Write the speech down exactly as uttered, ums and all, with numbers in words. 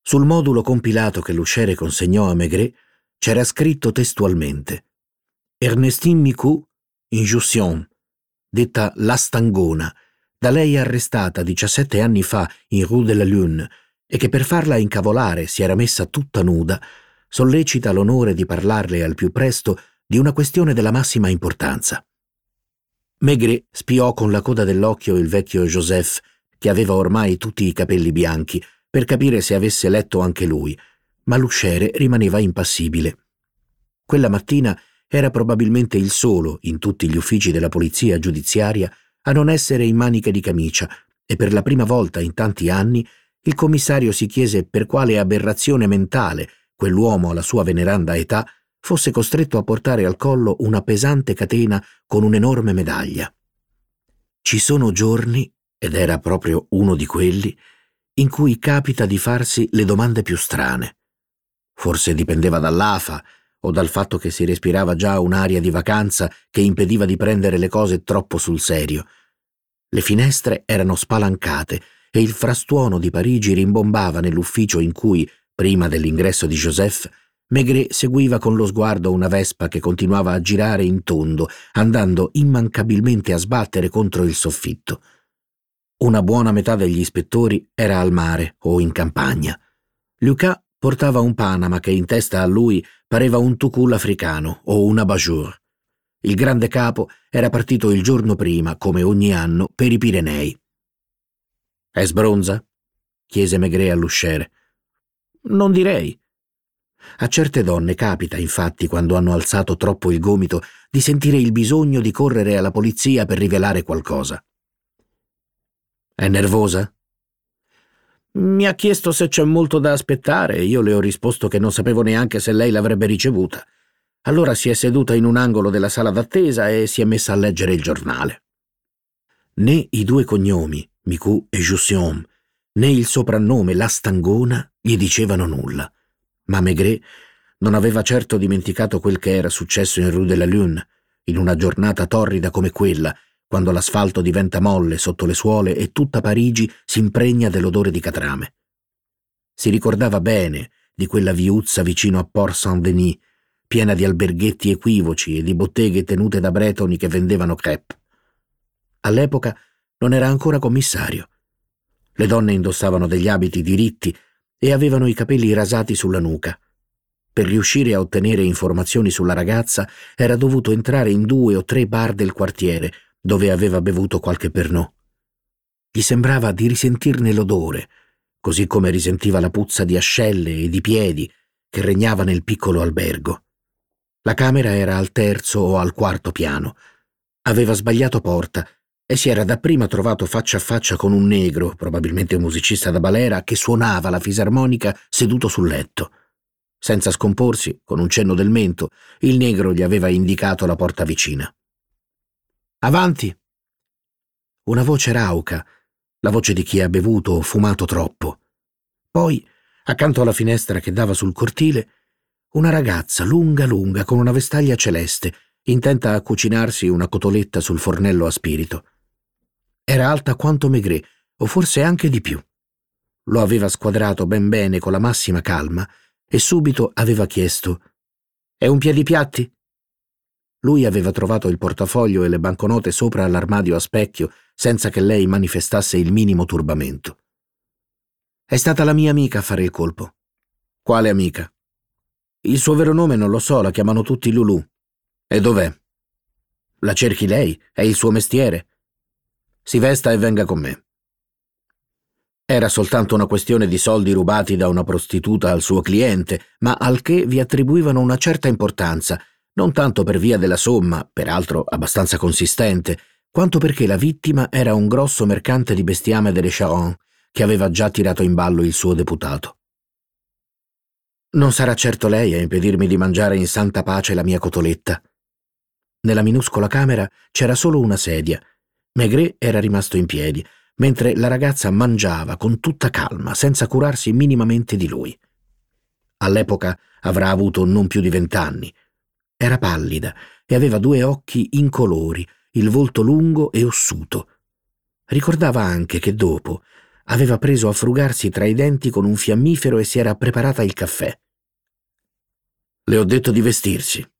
Sul modulo compilato che l'usciere consegnò a Maigret c'era scritto testualmente: Ernestine Micou, injunction, detta La Stangona, da lei arrestata diciassette anni fa in Rue de la Lune e che per farla incavolare si era messa tutta nuda, sollecita l'onore di parlarle al più presto di una questione della massima importanza. Maigret spiò con la coda dell'occhio il vecchio Joseph, che aveva ormai tutti i capelli bianchi, per capire se avesse letto anche lui, ma l'usciere rimaneva impassibile. Quella mattina era probabilmente il solo, in tutti gli uffici della polizia giudiziaria, a non essere in maniche di camicia, e per la prima volta in tanti anni il commissario si chiese per quale aberrazione mentale quell'uomo alla sua veneranda età fosse costretto a portare al collo una pesante catena con un'enorme medaglia. Ci sono giorni, ed era proprio uno di quelli, in cui capita di farsi le domande più strane. Forse dipendeva dall'afa o dal fatto che si respirava già un'aria di vacanza che impediva di prendere le cose troppo sul serio. Le finestre erano spalancate e il frastuono di Parigi rimbombava nell'ufficio in cui, prima dell'ingresso di Joseph, Maigret seguiva con lo sguardo una vespa che continuava a girare in tondo, andando immancabilmente a sbattere contro il soffitto. Una buona metà degli ispettori era al mare o in campagna. Lucas portava un Panama che in testa a lui pareva un tucul africano o un abajur. Il grande capo era partito il giorno prima, come ogni anno, per i Pirenei. «È sbronza?» chiese Maigret all'usciere. «Non direi». A certe donne capita, infatti, quando hanno alzato troppo il gomito, di sentire il bisogno di correre alla polizia per rivelare qualcosa. «È nervosa?» «Mi ha chiesto se c'è molto da aspettare e io le ho risposto che non sapevo neanche se lei l'avrebbe ricevuta. Allora si è seduta in un angolo della sala d'attesa e si è messa a leggere il giornale». Né i due cognomi, Micou e Jussion, né il soprannome La Stangona gli dicevano nulla, ma Maigret non aveva certo dimenticato quel che era successo in Rue de la Lune, in una giornata torrida come quella, quando l'asfalto diventa molle sotto le suole e tutta Parigi si impregna dell'odore di catrame. Si ricordava bene di quella viuzza vicino a Port Saint-Denis, piena di alberghetti equivoci e di botteghe tenute da bretoni che vendevano crêpe. All'epoca non era ancora commissario. Le donne indossavano degli abiti diritti e avevano i capelli rasati sulla nuca. Per riuscire a ottenere informazioni sulla ragazza era dovuto entrare in due o tre bar del quartiere, dove aveva bevuto qualche Pernod. Gli sembrava di risentirne l'odore, così come risentiva la puzza di ascelle e di piedi che regnava nel piccolo albergo. La camera era al terzo o al quarto piano. Aveva sbagliato porta e si era dapprima trovato faccia a faccia con un negro, probabilmente un musicista da balera, che suonava la fisarmonica seduto sul letto. Senza scomporsi, con un cenno del mento, il negro gli aveva indicato la porta vicina. «Avanti!» Una voce rauca, la voce di chi ha bevuto o fumato troppo. Poi, accanto alla finestra che dava sul cortile, una ragazza lunga lunga con una vestaglia celeste, intenta a cucinarsi una cotoletta sul fornello a spirito. Era alta quanto Maigret, o forse anche di più. Lo aveva squadrato ben bene con la massima calma e subito aveva chiesto: «È un piedipiatti?» Lui aveva trovato il portafoglio e le banconote sopra all'armadio a specchio senza che lei manifestasse il minimo turbamento. «È stata la mia amica a fare il colpo». «Quale amica?» «Il suo vero nome non lo so, la chiamano tutti Lulu». «E dov'è?» «La cerchi lei, è il suo mestiere». «Si vesta e venga con me». Era soltanto una questione di soldi rubati da una prostituta al suo cliente, ma al che vi attribuivano una certa importanza, non tanto per via della somma, peraltro abbastanza consistente, quanto perché la vittima era un grosso mercante di bestiame delle Charentes che aveva già tirato in ballo il suo deputato. «Non sarà certo lei a impedirmi di mangiare in santa pace la mia cotoletta». Nella minuscola camera c'era solo una sedia. Maigret era rimasto in piedi, mentre la ragazza mangiava con tutta calma, senza curarsi minimamente di lui. All'epoca avrà avuto non più di vent'anni. Era pallida e aveva due occhi incolori, il volto lungo e ossuto. Ricordava anche che dopo, aveva preso a frugarsi tra i denti con un fiammifero e si era preparata il caffè. Le ho detto di vestirsi.